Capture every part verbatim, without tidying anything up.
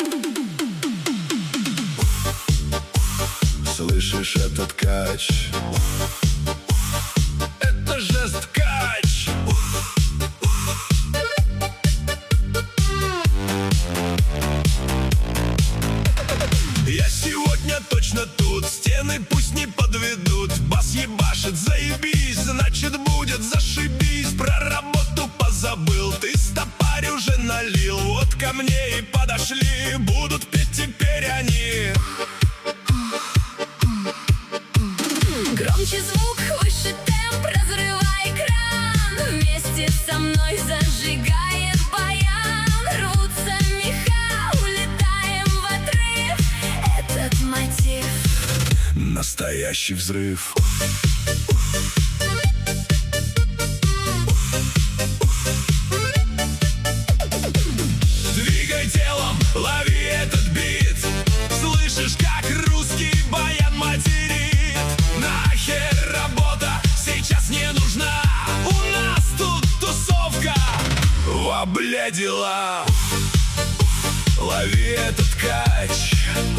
Слышишь этот кач? Это жест кач. Я сегодня точно тут, стены пусть не подведут. Бас ебашит, заебись, значит будет зашибись. Про работу позабыл, ты стопарь уже налил. Вот ко мне и подошли, будут петь теперь они. Громче звук, выше темп, разрывай экран. Вместе со мной зажигает баян. Рвутся меха, улетаем в отрыв. Этот мотив — настоящий взрыв. Двигай телом, лови этот бит. Слышишь, как русский баян материт? Нахер работа сейчас не нужна. У нас тут тусовка обледила. Лови этот кач,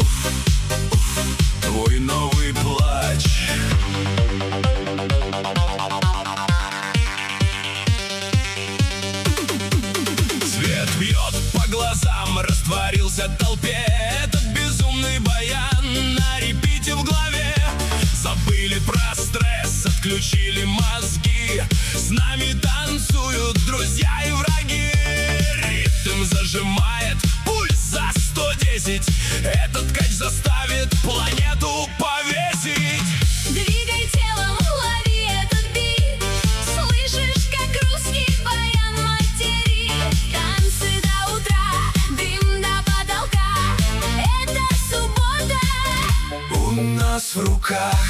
твой новый плач. Свет бьет по глазам, растворился в толпе. Этот безумный баян на репите в голове. Забыли про стресс, отключили мозги. С нами танцуют друзья и враги. Ритм зажимает, пульс за сто десять. Этот кач заставит планету повесить. двигай телом, лови этот бит. Слышишь, как русский баян материт? Танцы до утра, дым до потолка. Это суббота У нас в руках.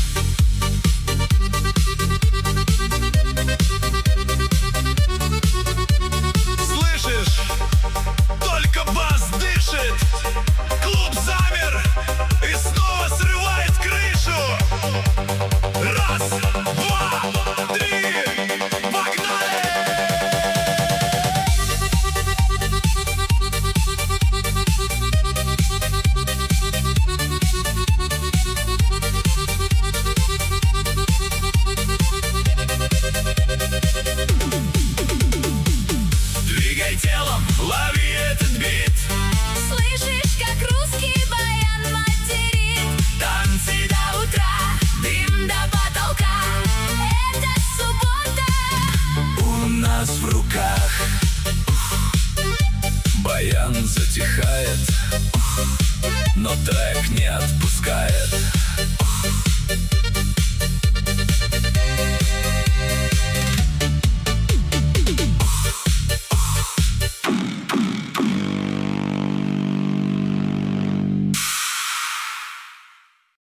Слышишь? Только бас дышит. Клуб замер и снова срывает крышу. Раз, два, три, погнали! Двигай телом, лови этот бит. Слышишь, как русский баян материт? Танцы До утра, дым до потолка. Это суббота у нас в руках. Баян затихает, но трек не отпускает.